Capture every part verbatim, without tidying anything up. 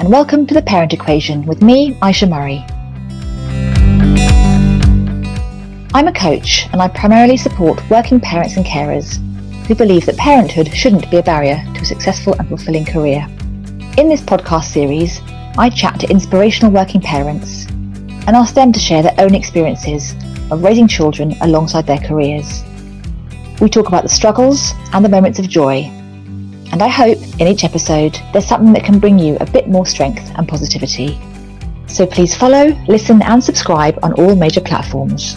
and welcome to The Parent Equation with me, Aisha Murray. I'm a coach and I primarily support working parents and carers who believe that parenthood shouldn't be a barrier to a successful and fulfilling career. In this podcast series, I chat to inspirational working parents and ask them to share their own experiences of raising children alongside their careers. We talk about the struggles and the moments of joy, and I hope in each episode there's something that can bring you a bit more strength and positivity. So please follow, listen and subscribe on all major platforms.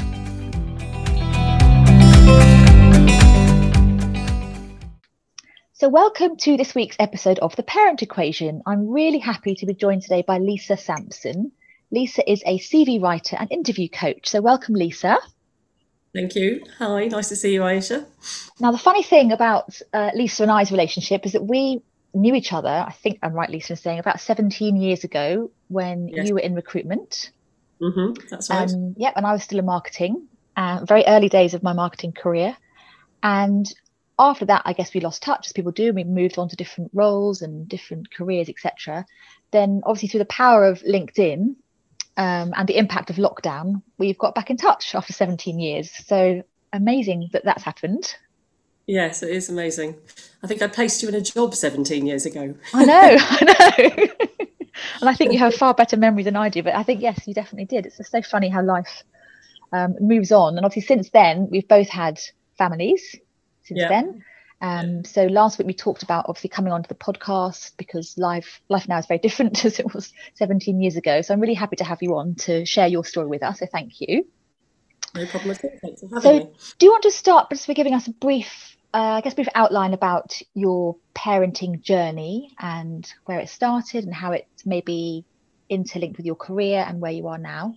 So welcome to this week's episode of The Parent Equation. I'm really happy to be joined today by Lisa Sampson. Lisa is a C V writer and interview coach. So welcome, Lisa. Thank you. Hi, nice to see you, Aisha. Now, the funny thing about uh, Lisa and I's relationship is that we knew each other, I think I'm right, Lisa, in saying about seventeen years ago when yes. you were in recruitment. Mm-hmm, that's right. Um, yep, and I was still in marketing, uh, very early days of my marketing career. And after that, I guess we lost touch, as people do. We moved on to different roles and different careers, et cetera. Then, obviously, through the power of LinkedIn, Um, and the impact of lockdown, we've got back in touch after seventeen years. So amazing that that's happened. Yes, it is amazing. I think I placed you in a job seventeen years ago. I know, I know. And I think you have far better memory than I do. But I think, yes, you definitely did. It's just so funny how life um, moves on. And obviously since then, we've both had families since yeah. then. Um, so last week we talked about obviously coming onto the podcast because life life now is very different as it was seventeen years ago. So I'm really happy to have you on to share your story with us. So thank you. No problem at all. Thanks for having so me. Do you want to start just by giving us a brief, uh, I guess, brief outline about your parenting journey and where it started and how it may be interlinked with your career and where you are now?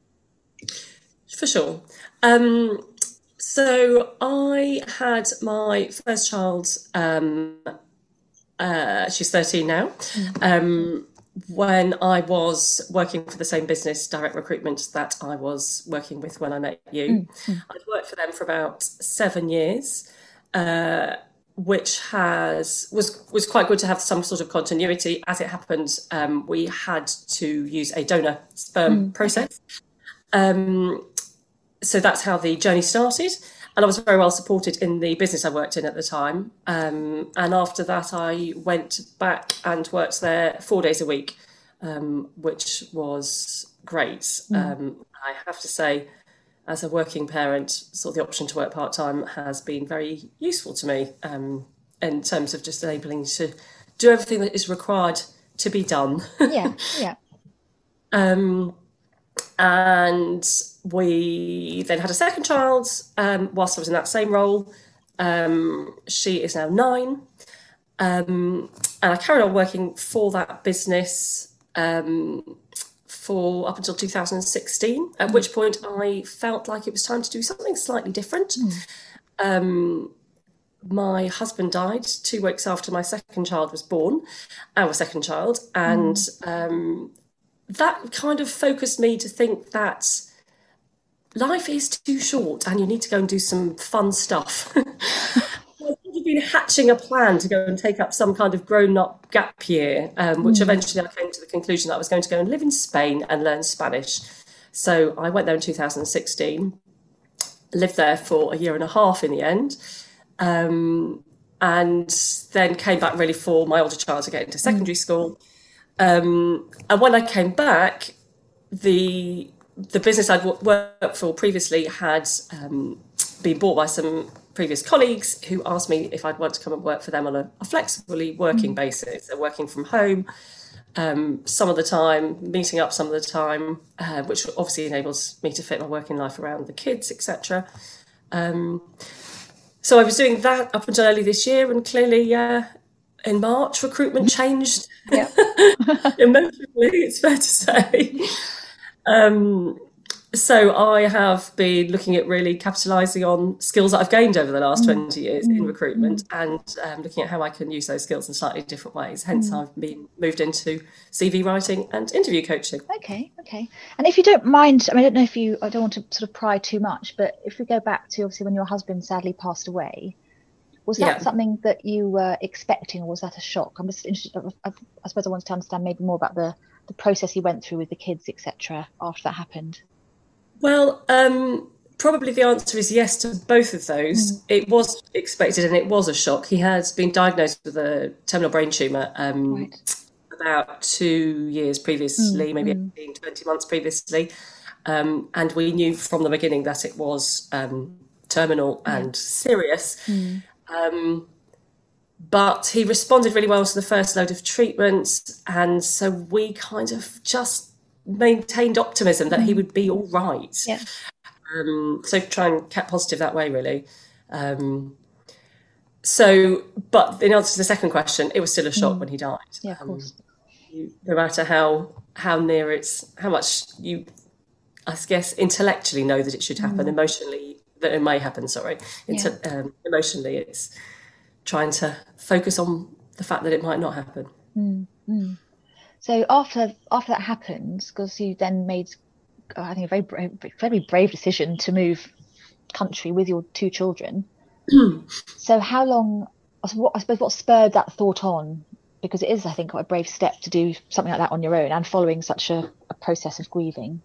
For sure. Um, So I had my first child, um, uh, she's thirteen now, mm. um, when I was working for the same business, Direct Recruitment, that I was working with when I met you. Mm. I'd worked for them for about seven years, uh, which has was, was quite good to have some sort of continuity. As it happened, um, we had to use a donor sperm mm. process. Um, So that's how the journey started. And I was very well supported in the business I worked in at the time. Um, and after that, I went back and worked there four days a week, um, which was great. Mm. Um, I have to say, as a working parent, sort of the option to work part-time has been very useful to me um, in terms of just enabling to do everything that is required to be done. Yeah, yeah. um, And we then had a second child um, whilst I was in that same role. Um, she is now nine. Um, and I carried on working for that business um, for up until two thousand sixteen, at mm. which point I felt like it was time to do something slightly different. Mm. Um, my husband died two weeks after my second child was born, our second child, and mm. um, that kind of focused me to think that life is too short and you need to go and do some fun stuff. I've been hatching a plan to go and take up some kind of grown-up gap year, um, which mm. eventually I came to the conclusion that I was going to go and live in Spain and learn Spanish. So I went there in two thousand sixteen, lived there for a year and a half in the end, um, and then came back really for my older child to get into secondary mm. school. Um, and when I came back, the the business I'd w- worked for previously had um, been bought by some previous colleagues who asked me if I'd want to come and work for them on a, a flexibly working mm. basis. So working from home um, some of the time, meeting up some of the time, uh, which obviously enables me to fit my working life around the kids, et cetera. Um, so I was doing that up until early this year, and clearly uh, in March, recruitment changed yeah. emotionally, it's fair to say. Um, so I have been looking at really capitalising on skills that I've gained over the last mm. twenty years mm. in recruitment mm. and um, looking at how I can use those skills in slightly different ways. Hence, mm. I've been moved into C V writing and interview coaching. Okay, okay. And if you don't mind, I mean, I don't know if you, I don't want to sort of pry too much, but if we go back to obviously when your husband sadly passed away, Was that Yeah. something that you were expecting, or was that a shock? I'm just interested. I, I suppose I wanted to understand maybe more about the the process you went through with the kids, et cetera, after that happened. Well, um, probably the answer is yes to both of Mm. those. It was expected and it was a shock. He had been diagnosed with a terminal brain tumour um, Right. about two years Mm, previously, maybe mm, eighteen, twenty months previously. Um, and we knew from the beginning that it was um, terminal yeah. and serious. Mm, Um, but he responded really well to the first load of treatments. And so we kind of just maintained optimism that he mm, would be all right. yeah. Um, so try and keep positive that way, really. Um, so, but in answer to the second question, it was still a shock Mm, when he died. yeah, of Um, course. you, no matter how how near it's, how much you, I guess, intellectually know that it should happen, Mm, emotionally that it may happen. Sorry, yeah. Inte- um, emotionally, it's trying to focus on the fact that it might not happen. Mm, mm. So after after that happened, because you then made, uh, I think, a very brave, very brave decision to move country with your two children. So how long? I suppose what I suppose what spurred that thought on? Because it is, I think, quite a brave step to do something like that on your own and following such a, a process of grieving.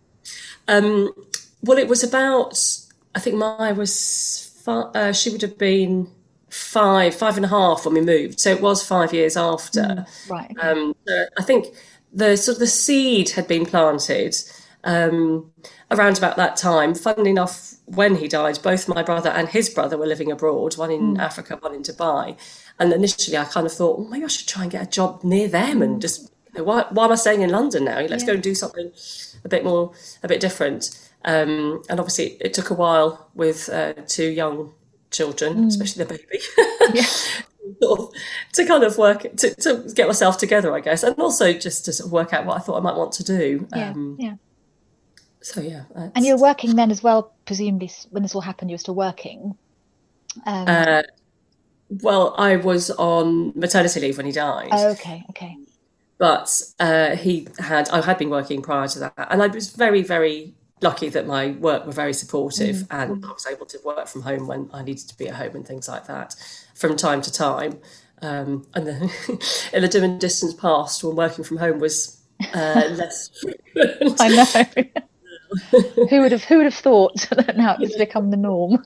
Um, well, it was about, I think Maya was, fi- uh, she would have been five, five and a half when we moved. So it was five years after. Mm, right. Okay. Um, uh, I think the sort of the seed had been planted um, around about that time. Funnily enough, when he died, both my brother and his brother were living abroad, one in Mm, Africa, one in Dubai. And initially I kind of thought, well, maybe I should try and get a job near them and mm, just, you know, why, why am I staying in London now? Let's yeah. go and do something a bit more, a bit different. Um, and obviously it took a while with uh, two young children, Mm, especially the baby, yeah. sort of, to kind of work, to, to get myself together, I guess. And also just to sort of work out what I thought I might want to do. Yeah. Um, Yeah. so yeah, And you that's, were working then as well, presumably, s- when this all happened, you were still working. Um, uh, well, I was on maternity leave when he died. oh, okay. Okay. But uh, he had, I had been working prior to that, and I was very, very lucky that my work were very supportive, Mm, and mm, I was able to work from home when I needed to be at home and things like that, from time to time. Um, and then in the dim and distance past, when working from home was uh, less frequent. I know. Who would have who would have thought that now it's become the norm?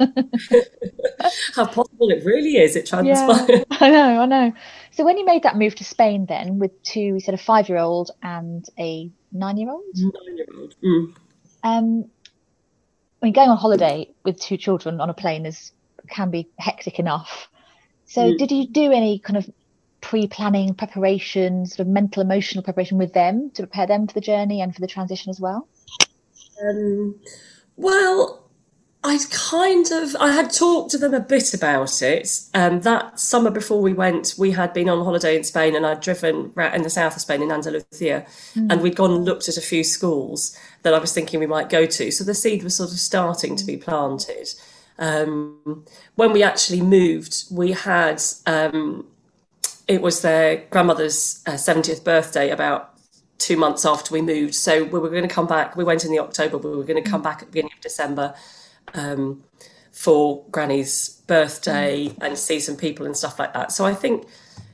How possible it really is, it Yeah, transpired. I know, I know. So when you made that move to Spain then with two, you said a five-year-old and a nine-year-old? Nine-year-old. Mm. Um, I mean, going on holiday with two children on a plane is can be hectic enough. So Mm. did you do any kind of pre-planning preparation, sort of mental, emotional preparation with them to prepare them for the journey and for the transition as well? Um, well, I'd kind of, I had talked to them a bit about it. Um, that summer before we went, we had been on holiday in Spain, and I'd driven ra- in the south of Spain in Andalusia, and Mm, we'd gone and looked at a few schools that I was thinking we might go to. So the seed was sort of starting to mm, be planted. Um, when we actually moved, we had, um, it was their grandmother's uh, seventieth birthday about two months after we moved. So we were going to come back. We went in the October, we were going to come mm, back at the beginning of December um, for Granny's mm. birthday and see some people and stuff like that. So I think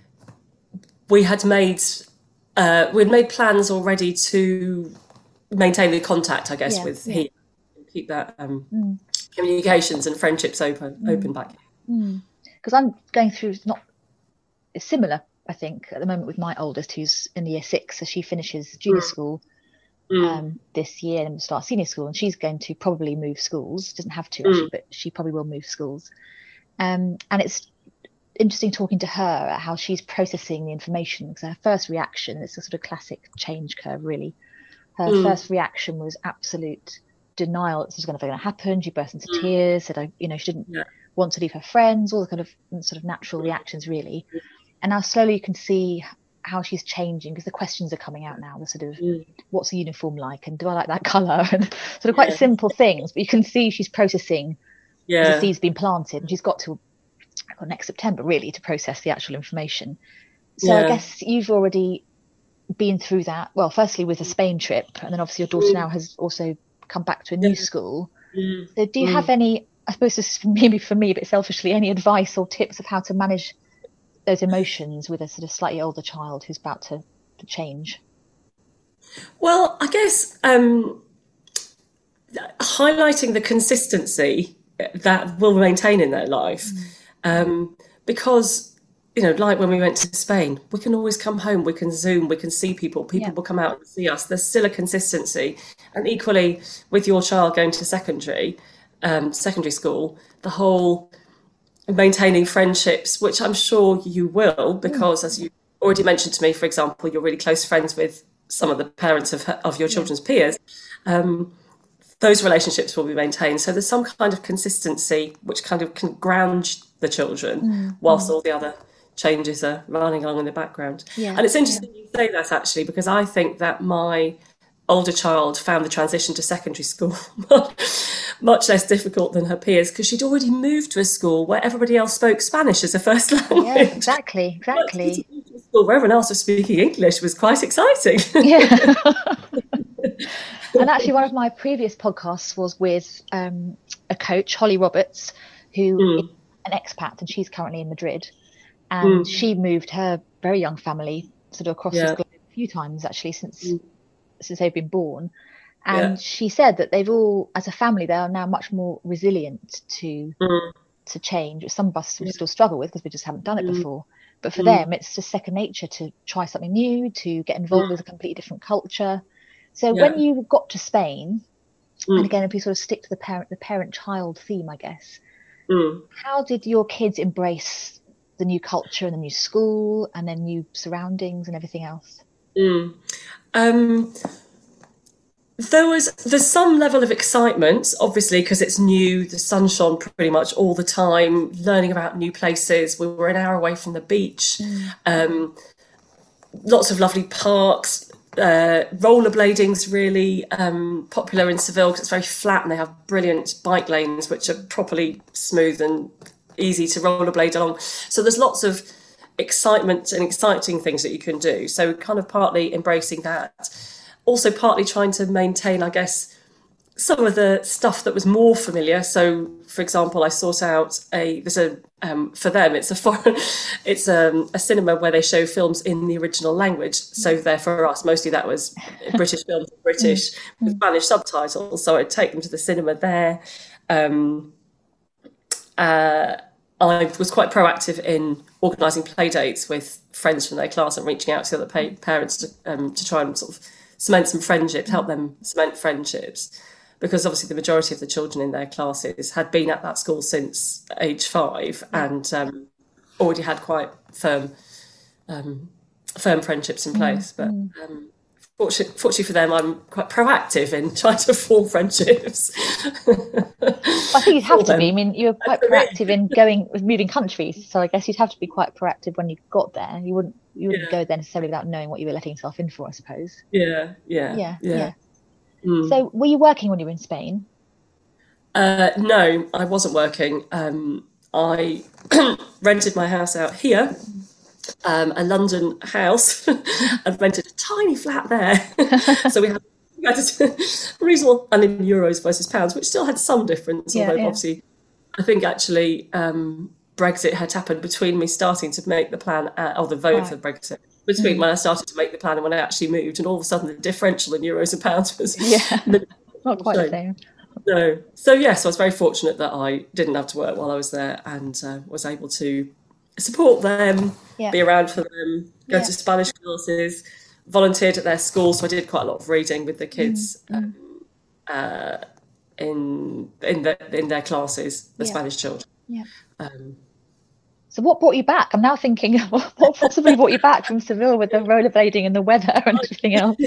we had made uh, we'd made plans already to maintain the contact, I guess, Yeah, with yeah. he keep that um, Mm, communications and friendships open mm, open back. mm. Because I'm going through not it's similar, I think, at the moment with my oldest, who's in the year six, so she finishes junior school Mm, um, this year and will start senior school, and she's going to probably move schools. Doesn't have to mm, actually, but she probably will move schools. Um, and it's interesting talking to her how she's processing the information because her first reaction, it's a sort of classic change curve, really. Her mm, first reaction was absolute denial that this was going to happen. She burst into mm, tears, said, I, you know, she didn't yeah. want to leave her friends, all the kind of sort of natural reactions, really. And now slowly you can see how she's changing because the questions are coming out now. The sort of, Mm, what's the uniform like? And do I like that colour? And sort of quite yeah. simple things, but you can see she's processing because the Yeah. seed's been planted and she's got to well, next September really to process the actual information. So I Yeah. guess you've already been through that. Well, firstly with the Spain trip, and then obviously your daughter Mm, now has also come back to a yeah. new school. Mm, So do you have mm. any? I suppose this is maybe for me, a bit selfishly, any advice or tips of how to manage those emotions with a sort of slightly older child who's about to, to change? Well, I guess um, highlighting the consistency that will maintain in their life, um, because you know, like when we went to Spain, we can always come home, we can Zoom, we can see people, people Yeah. will come out and see us. There's still a consistency. And equally with your child going to secondary, um, secondary school, the whole maintaining friendships, which I'm sure you will, because as you already mentioned to me, for example, you're really close friends with some of the parents of, of your children's peers. Um, those relationships will be maintained. So there's some kind of consistency which kind of can ground the children Mm, whilst mm. all the other changes are running along in the background. Yeah, And it's yeah. interesting you say that, actually, because I think that my older child found the transition to secondary school much less difficult than her peers, because she'd already moved to a school where everybody else spoke Spanish as a first language. Yeah, exactly, exactly. To a school where everyone else was speaking English was quite exciting. Yeah. And actually, one of my previous podcasts was with um, a coach, Holly Roberts, who Mm. is an expat, and she's currently in Madrid. And Mm. she moved her very young family sort of across Yeah. this globe a few times, actually, since Mm. since they've been born. Yeah. And she said that they've all, as a family, they are now much more resilient to Mm. to change, which some of us will still struggle with because we just haven't done it Mm. before. But for Mm. them, it's just second nature to try something new, to get involved with a completely different culture. So Yeah. when you got to Spain, and Mm. again, if we sort of stick to the parent the parent-child theme, I guess, Mm. how did your kids embrace the new culture and the new school and then new surroundings and everything else? Mm. Um, there was there's some level of excitement, obviously, because it's new. The sun shone pretty much all the time. Learning about new places. We were an hour away from the beach. Um, lots of lovely parks. Uh, rollerblading's really um, popular in Seville because it's very flat and they have brilliant bike lanes which are properly smooth and easy to rollerblade along. So there's lots of excitement and exciting things that you can do. So kind of partly embracing that. Also partly trying to maintain, I guess, some of the stuff that was more familiar. So, for example, I sought out a there's a um, for them it's a foreign it's um, a cinema where they show films in the original language. So there for us, mostly that was British films, in British with Spanish subtitles. So I'd take them to the cinema there. Um, uh, I was quite proactive in organising play dates with friends from their class and reaching out to the other pa- parents to um, to try and sort of cement some friendships, help them cement friendships. Because obviously the majority of the children in their classes had been at that school since age five and um, already had quite firm um, firm friendships in place. But um, fortunately, fortunately for them, I'm quite proactive in trying to form friendships. I think you'd have to be. I mean, you're quite proactive in going, moving countries. So I guess you'd have to be quite proactive when you got there. You wouldn't, you wouldn't Yeah. go there necessarily without knowing what you were letting yourself in for, I suppose. Yeah, yeah, Yeah, yeah. yeah. Mm. So were you working when you were in Spain? Uh, no, I wasn't working. Um, I rented my house out here, um, a London house, and rented a tiny flat there. So we had, we had a reasonable, and in euros versus pounds, which still had some difference. Yeah, although yeah. obviously, I think actually um, Brexit had happened between me starting to make the plan, uh, or the vote Right. for Brexit, between when I started to make the plan and when I actually moved, and all of a sudden the differential in euros and pounds was Yeah, minimal. not quite the So- same. No. So yes, I was very fortunate that I didn't have to work while I was there and uh, was able to support them, Yeah. be around for them, go Yeah. to Spanish classes, volunteered at their school. So I did quite a lot of reading with the kids um, uh, in in the, in their classes, the Yeah. Spanish children. Yeah. Um, So what brought you back? I'm now thinking, what possibly brought you back from Seville with the rollerblading and the weather and everything else?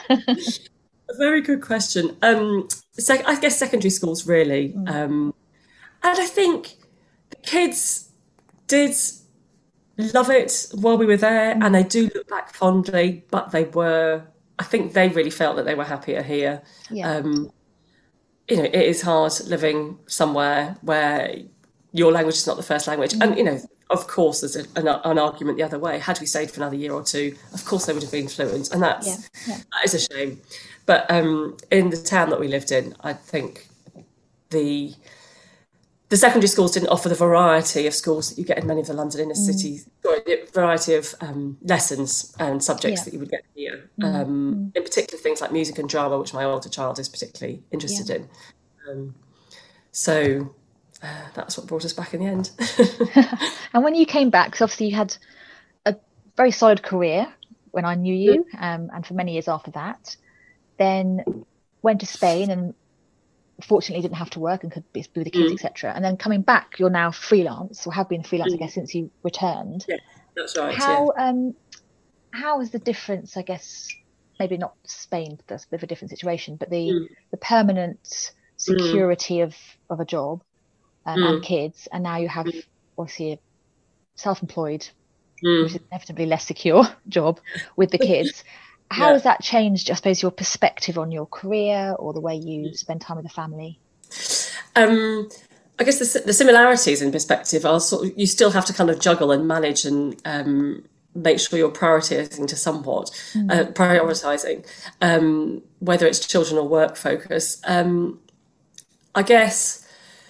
A very good question. Um, sec- I guess secondary schools really, um, and I think the kids did love it while we were there, and they do look back fondly. But they were, I think, they really felt that they were happier here. Yeah. Um, you know, it is hard living somewhere where your language is not the first language, and you know, of course, there's a, an, an argument the other way. Had we stayed for another year or two, of course they would have been fluent, and that's Yeah, yeah. that is a shame. But um, in the town that we lived in, I think the the secondary schools didn't offer the variety of schools that you get in many of the London inner cities, mm. or the variety of um, lessons and subjects yeah. that you would get here. Mm. Um, mm. In particular, things like music and drama, which my older child is particularly interested yeah. in. Um, so uh, that's what brought us back in the end. And when you came back, because obviously you had a very solid career when I knew you, mm. um, and for many years after that, then went to Spain and fortunately didn't have to work and could be with the kids, mm. et cetera. And then coming back, you're now freelance, or have been freelance, mm. I guess, since you returned. Yeah, that's right. How yeah. um, how is the difference? I guess maybe not Spain, that's a bit of a different situation, but the mm. the permanent security mm. of of a job um, mm. and kids, and now you have mm. obviously a self-employed, mm. which is inevitably less secure job with the kids. How yeah. has that changed, I suppose, your perspective on your career or the way you spend time with the family? Um, I guess the, the similarities in perspective are sort of, you still have to kind of juggle and manage and um, make sure you're prioritising to somewhat, mm. uh, prioritising, um, whether it's children or work focus. Um, I guess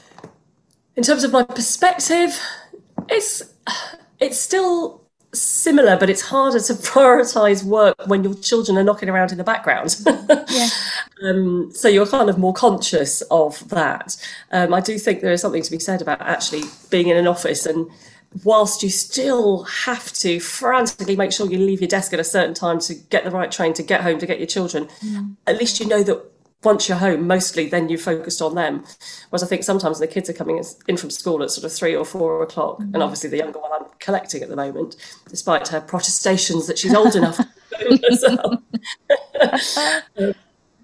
in terms of my perspective, it's it's still similar, but it's harder to prioritise work when your children are knocking around in the background. yeah. um, so you're kind of more conscious of that. Um, I do think there is something to be said about actually being in an office, and whilst you still have to frantically make sure you leave your desk at a certain time to get the right train to get home to get your children, mm. at least you know that once you're home, mostly then you focused on them. Whereas I think sometimes the kids are coming in from school at sort of three or four o'clock. Mm-hmm. And obviously the younger one I'm collecting at the moment, despite her protestations that she's old enough to go herself. uh,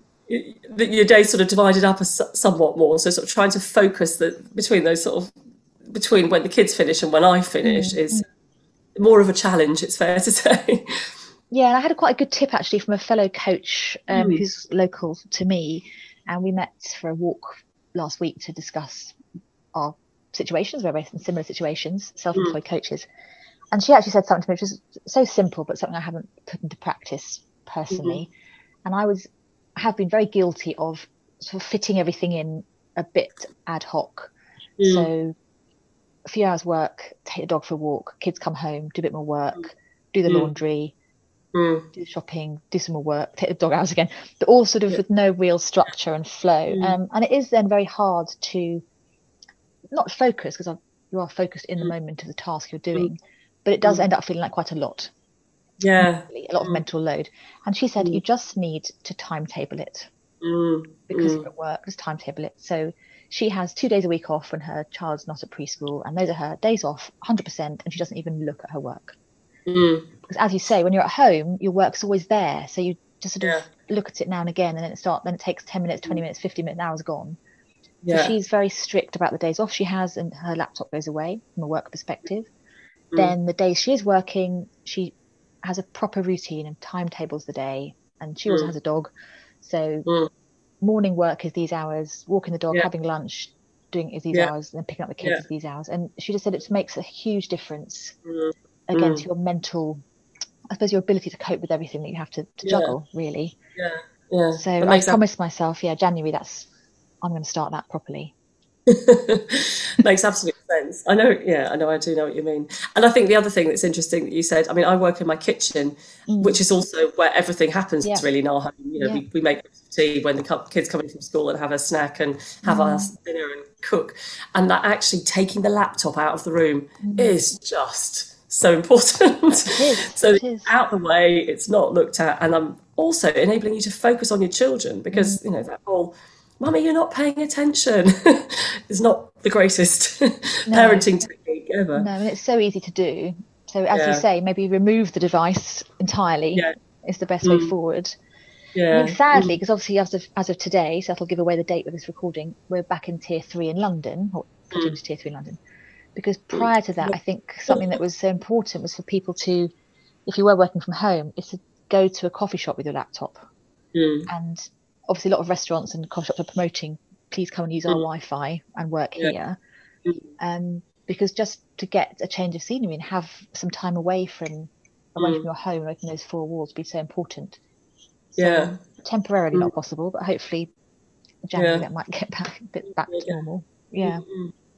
your day sort of divided up a, somewhat more. So sort of trying to focus the, between those sort of, between when the kids finish and when I finish mm-hmm. is more of a challenge, it's fair to say. Yeah, and I had a quite a good tip actually from a fellow coach um, mm. who's local to me, and we met for a walk last week to discuss our situations. We're both in similar situations, self-employed mm. coaches, and she actually said something to me which was so simple, but something I haven't put into practice personally. Mm-hmm. And I was I have been very guilty of sort of fitting everything in a bit ad hoc. Mm. So a few hours work, take the dog for a walk, kids come home, do a bit more work, mm. do the mm. laundry. Mm. Do shopping, do some more work, take the dog out again, but all sort of yeah. with no real structure and flow. Mm. Um, and it is then very hard to not focus, because you are focused in the mm. moment of the task you're doing, mm. but it does mm. end up feeling like quite a lot. Yeah. A lot of mm. mental load. And she said, mm. you just need to timetable it mm. because mm. you're at work, just timetable it. So she has two days a week off when her child's not at preschool, and those are her days off, one hundred percent, and she doesn't even look at her work. Mm. Because as you say, when you're at home, your work's always there. So you just sort yeah. of look at it now and again, and then it start. Then it takes ten minutes, twenty minutes, fifty minutes, an hour's gone. Yeah. So she's very strict about the days off she has, and her laptop goes away from a work perspective. Mm. Then the days she is working, she has a proper routine and timetables the day. And she also mm. has a dog. So mm. morning work is these hours, walking the dog, yeah. having lunch, doing is these yeah. hours, and then picking up the kids yeah. is these hours. And she just said it makes a huge difference. Mm. Again, mm. to your mental, I suppose, your ability to cope with everything that you have to, to yeah. juggle, really. Yeah, yeah. So I promised ab- myself, yeah, January, that's, I'm going to start that properly. Makes absolute sense. I know, yeah, I know, I do know what you mean. And I think the other thing that's interesting that you said, I mean, I work in my kitchen, mm. which is also where everything happens yeah. really in our home. You know, yeah. we, we make tea when the kids come in from school and have a snack and have mm. our dinner and cook. And that actually taking the laptop out of the room mm. is just so important. It is, so it is. Out the way, it's not looked at, and I'm also enabling you to focus on your children, because mm. you know that whole "Mummy, you're not paying attention" is not the greatest no. parenting technique ever. No, and it's so easy to do. So as yeah. you say, maybe remove the device entirely yeah. is the best mm. way forward. Yeah. I mean, sadly, because mm. obviously as of as of today, so that'll give away the date of this recording, we're back in tier three in London, or put mm. into tier three in London. Because prior to that, I think something that was so important was for people to, if you were working from home, is to go to a coffee shop with your laptop. Mm. And obviously a lot of restaurants and coffee shops are promoting, please come and use our mm. Wi-Fi and work yeah. here. Mm. Um, because just to get a change of scenery and have some time away from away mm. from your home and opening those four walls would be so important. So yeah. temporarily mm. not possible, but hopefully January yeah. that might get back a bit back yeah. to normal. Yeah. Mm-hmm.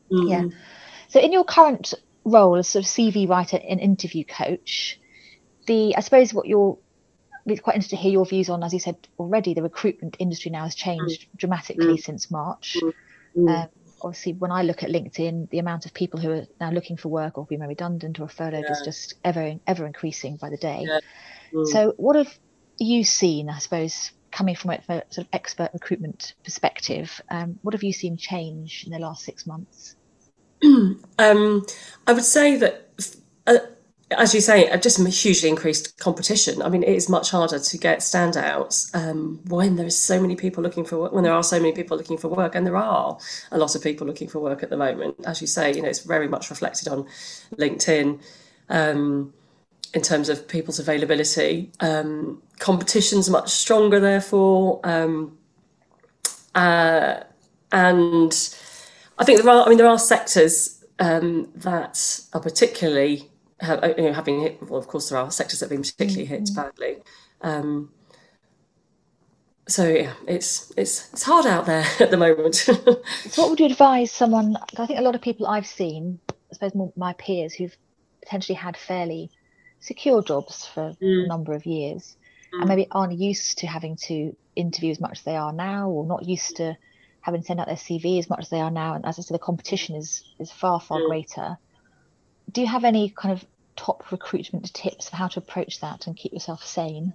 Yeah. So in your current role as sort of C V writer and interview coach, the I suppose what you're it's quite interesting to hear your views on, as you said already, the recruitment industry now has changed dramatically Mm. since March. Mm. Um, obviously, when I look at LinkedIn, the amount of people who are now looking for work or being made redundant or furloughed Yeah. is just ever ever increasing by the day. Yeah. Mm. So what have you seen, I suppose, coming from a sort of expert recruitment perspective, um, what have you seen change in the last six months? um, I would say that, uh, as you say, just a hugely increased competition. I mean, it is much harder to get standouts um, when there is so many people looking for work, when there are so many people looking for work, and there are a lot of people looking for work at the moment. As you say, you know, it's very much reflected on LinkedIn. Um, in terms of people's availability. Um, competition's much stronger, therefore. Um, uh, and I think there are, I mean, there are sectors um, that are particularly, have, you know, having hit, well, of course, there are sectors that have been particularly hit Mm-hmm. badly. Um, so, yeah, it's, it's, it's hard out there at the moment. So what would you advise someone, I think a lot of people I've seen, I suppose more my peers who've potentially had fairly secure jobs for Mm. a number of years Mm. and maybe aren't used to having to interview as much as they are now, or not used to having to send out their C V as much as they are now. And as I said, the competition is is far, far Mm. greater. Do you have any kind of top recruitment tips for how to approach that and keep yourself sane?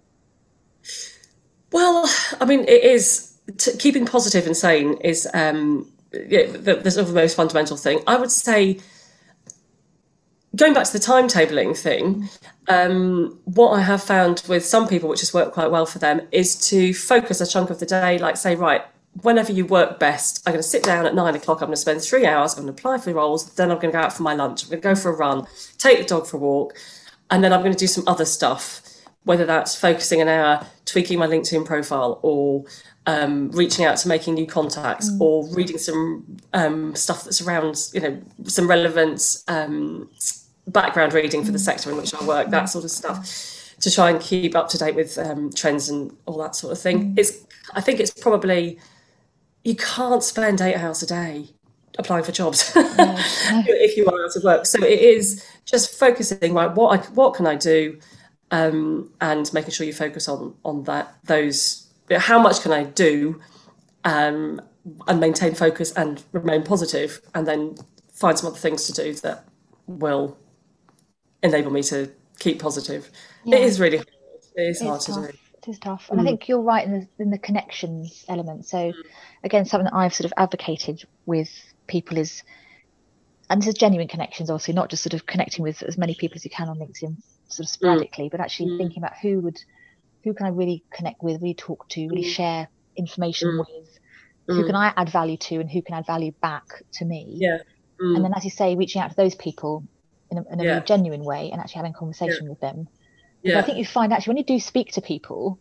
Well, I mean, it is t- keeping positive and sane is um, yeah, the, the sort of the most fundamental thing. I would say, going back to the timetabling thing, um, what I have found with some people, which has worked quite well for them, is to focus a chunk of the day, like say, right, whenever you work best, I'm going to sit down at nine o'clock, I'm going to spend three hours, I'm going to apply for roles, then I'm going to go out for my lunch, I'm going to go for a run, take the dog for a walk, and then I'm going to do some other stuff, whether that's focusing an hour, tweaking my LinkedIn profile, or um, reaching out to making new contacts, Mm. or reading some um, stuff that's around, you know, some relevant um, background reading for the sector in which I work, that sort of stuff, to try and keep up to date with um, trends and all that sort of thing. Mm. It's, I think it's probably, you can't spend eight hours a day applying for jobs No, no. if you are out of work. So it is just focusing, right, what I, what can I do, um, and making sure you focus on on that, those, how much can I do, um, and maintain focus and remain positive, and then find some other things to do that will enable me to keep positive. Yeah. It is really hard. It is It hard is to tough. do. It is tough. And I think you're right in the in the connections element. So again, something that I've sort of advocated with people is, and this is genuine connections, obviously, not just sort of connecting with as many people as you can on LinkedIn sort of sporadically, but actually Mm. thinking about who would who can I really connect with, really talk to, really share information Mm. with, who can I add value to and who can add value back to me. Yeah. Mm. And then, as you say, reaching out to those people in a, in a Yeah. really genuine way and actually having a conversation Yeah. with them. Because Yeah. I think you find actually when you do speak to people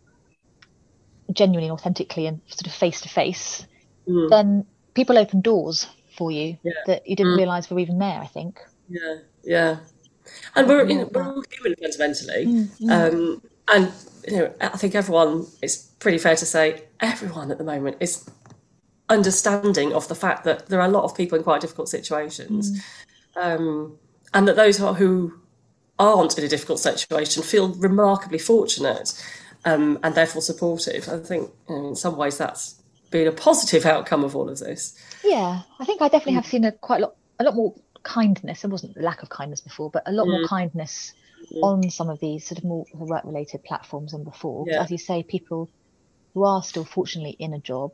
genuinely, authentically, and sort of face to face, Mm. then people open doors for you Yeah. that you didn't Mm. realise were even there, I think. Yeah. Yeah. And we're, you know, Love we're that. all human fundamentally. Mm, mm. Um, and, you know, I think everyone, it's pretty fair to say, everyone at the moment is understanding of the fact that there are a lot of people in quite difficult situations. Mm. Um, and that those who aren't in a difficult situation feel remarkably fortunate, um, and therefore supportive. I think, you know, in some ways that's been a positive outcome of all of this. Yeah, I think I definitely have seen a quite a lot, a lot more kindness. It wasn't the lack of kindness before, but a lot more kindness on some of these sort of more work-related platforms than before. 'Cause Yeah. as you say, people who are still fortunately in a job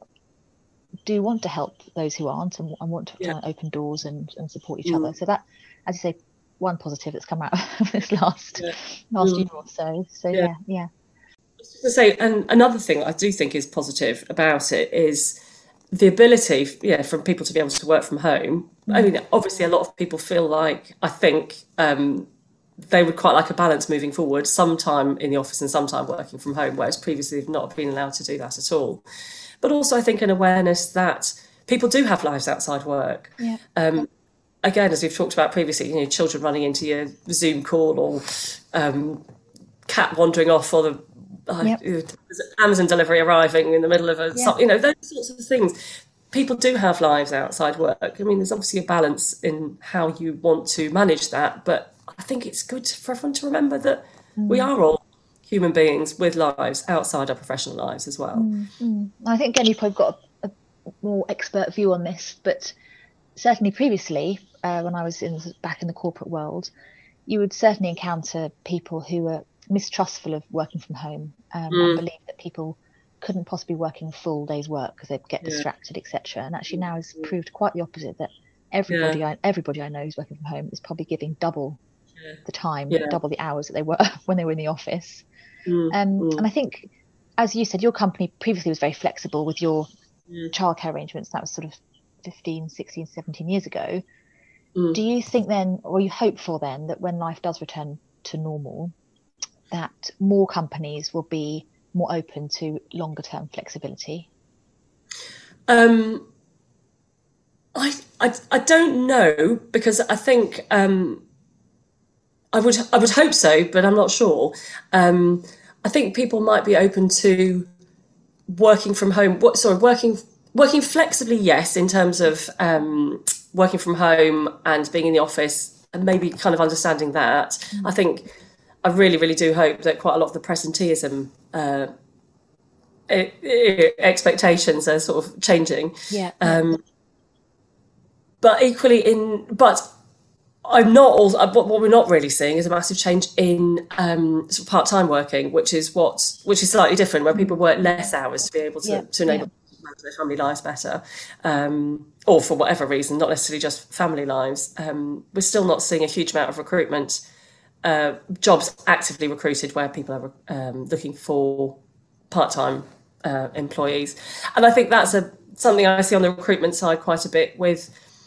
do want to help those who aren't, and, and want to Yeah. try and open doors and, and support each Mm. other. So that, as you say, one positive that's come out of this last Yeah. last Mm. year or so. So Yeah. yeah, yeah. To say, and another thing I do think is positive about it is the ability, yeah, for people to be able to work from home. I mean, obviously, a lot of people feel like, I think, um, they would quite like a balance moving forward, some time in the office and some time working from home, whereas previously they've not been allowed to do that at all. But also, I think, an awareness that people do have lives outside work. Yeah. Um, again, as we've talked about previously, you know, children running into your Zoom call, or um, cat wandering off, or the uh, Yep. Amazon delivery arriving in the middle of a, Yeah. you know, those sorts of things. people do have lives outside work. I mean, there's obviously a balance in how you want to manage that, but I think it's good for everyone to remember that mm. we are all human beings with lives outside our professional lives as well. Mm, mm. I think, again, you've probably got a, a more expert view on this, but certainly previously, uh, when I was in back in the corporate world, you would certainly encounter people who were mistrustful of working from home um, mm. and believed that people couldn't possibly working a full day's work because they'd get yeah. distracted, et cetera. And actually now has proved quite the opposite, that everybody yeah. I, everybody I know who's working from home is probably giving double yeah. the time, yeah. double the hours that they were when they were in the office. Mm. Um, mm. And I think, as you said, your company previously was very flexible with your mm. childcare arrangements. That was sort of fifteen, sixteen, seventeen years ago. Mm. Do you think then, or you hope for then, that when life does return to normal, that more companies will be more open to longer term flexibility? Um, I, I I don't know, because I think um, I would I would hope so, but I'm not sure. Um, I think people might be open to working from home. What sorry, working working flexibly, yes, in terms of um, working from home and being in the office, and maybe kind of understanding that. Mm. I think I really, really do hope that quite a lot of the presenteeism uh, it, it, expectations are sort of changing. Yeah. Um, but equally in, but I'm not all, what we're not really seeing is a massive change in um, sort of part-time working, which is what, which is slightly different, where people work less hours to be able to, yeah. to enable yeah. to manage their family lives better. Um, or for whatever reason, not necessarily just family lives. Um, we're still not seeing a huge amount of recruitment, uh, jobs actively recruited where people are um, looking for part-time uh, employees. And I think that's a something I see on the recruitment side quite a bit with,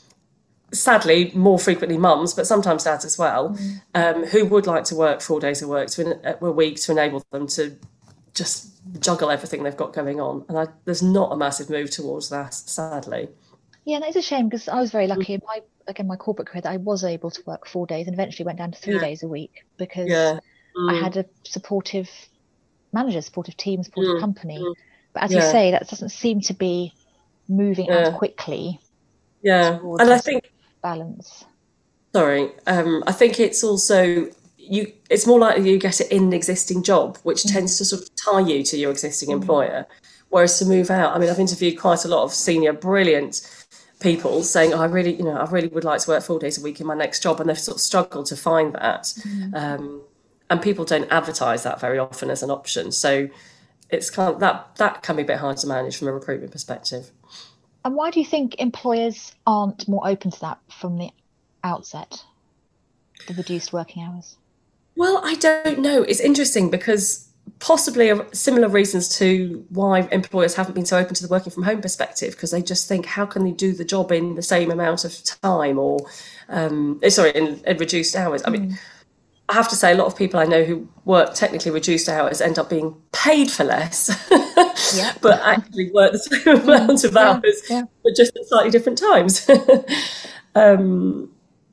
sadly, more frequently mums, but sometimes dads as well, mm. um, who would like to work four days a work to a week to enable them to just juggle everything they've got going on. And I, there's not a massive move towards that, sadly. Yeah, that is a shame, because I was very lucky in my, again, my corporate career, that I was able to work four days and eventually went down to three yeah. days a week, because yeah. mm. I had a supportive manager, supportive team, supportive mm. company. Mm. But as yeah. you say, that doesn't seem to be moving yeah. as quickly. Yeah, and I think balance. Sorry, um, I think it's also you. It's more likely you get it in an existing job, which mm. tends to sort of tie you to your existing mm. employer. Whereas to move out, I mean, I've interviewed quite a lot of senior, brilliant people saying, oh, I really, you know, I really would like to work four days a week in my next job, and they've sort of struggled to find that. Mm. Um, and people don't advertise that very often as an option, so it's kind of, that that can be a bit hard to manage from a recruitment perspective. And why do you think employers aren't more open to that from the outset, the reduced working hours? Well, I don't know. It's interesting, because possibly similar reasons to why employers haven't been so open to the working from home perspective, because they just think, how can they do the job in the same amount of time, or um, sorry, in, in reduced hours? I mean, mm. I have to say, a lot of people I know who work technically reduced hours end up being paid for less, yeah. but actually work the same amount of yeah, hours, yeah. but just at slightly different times. um,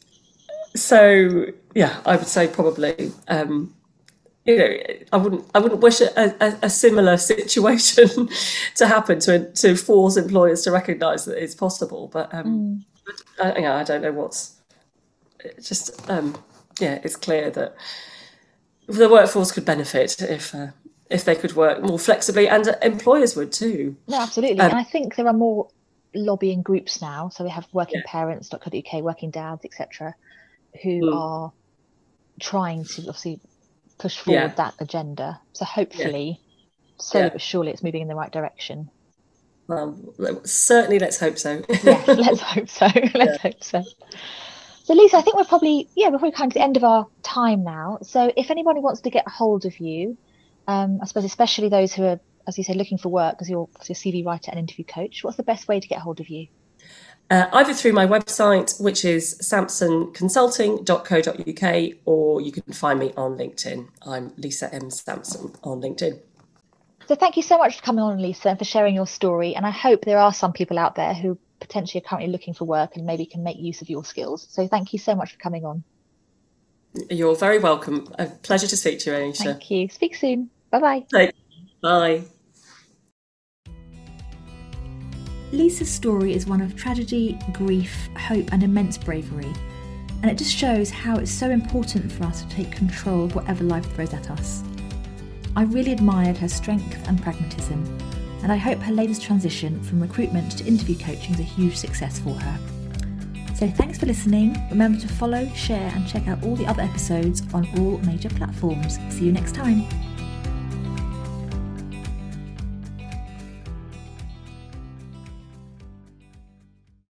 so, yeah, I would say probably, um, you know, I wouldn't, I wouldn't wish a, a, a similar situation to happen to to force employers to recognise that it's possible. But um, mm. I, you know, I don't know what's it's just. Um, Yeah, it's clear that the workforce could benefit if uh, if they could work more flexibly, and uh, employers would too. No, absolutely. Um, and I think there are more lobbying groups now. So we have working yeah. parents dot co dot U K, working dads, et cetera, who mm. are trying to obviously push forward yeah. that agenda. So hopefully, yeah. slowly yeah. but surely, it's moving in the right direction. Well, certainly, let's hope so. Yeah, let's hope so. Let's yeah. hope so. So, Lisa, I think we're probably, yeah, we're probably kind of at the end of our time now. So if anybody wants to get a hold of you, um, I suppose especially those who are, as you say, looking for work as your, as your C V writer and interview coach, what's the best way to get a hold of you? Uh, either through my website, which is sampson consulting dot co dot U K, or you can find me on LinkedIn. I'm Lisa M. Sampson on LinkedIn. So thank you so much for coming on, Lisa, and for sharing your story. And I hope there are some people out there who potentially are currently looking for work and maybe can make use of your skills. So thank you so much for coming on. You're very welcome. A pleasure to speak to you, Anisha. Thank you. Speak soon. Bye-bye. Bye. Lisa's story is one of tragedy, grief, hope and immense bravery, and it just shows how it's so important for us to take control of whatever life throws at us. I really admired her strength and pragmatism, and I hope her latest transition from recruitment to interview coaching is a huge success for her. So thanks for listening. Remember to follow, share and check out all the other episodes on all major platforms. See you next time.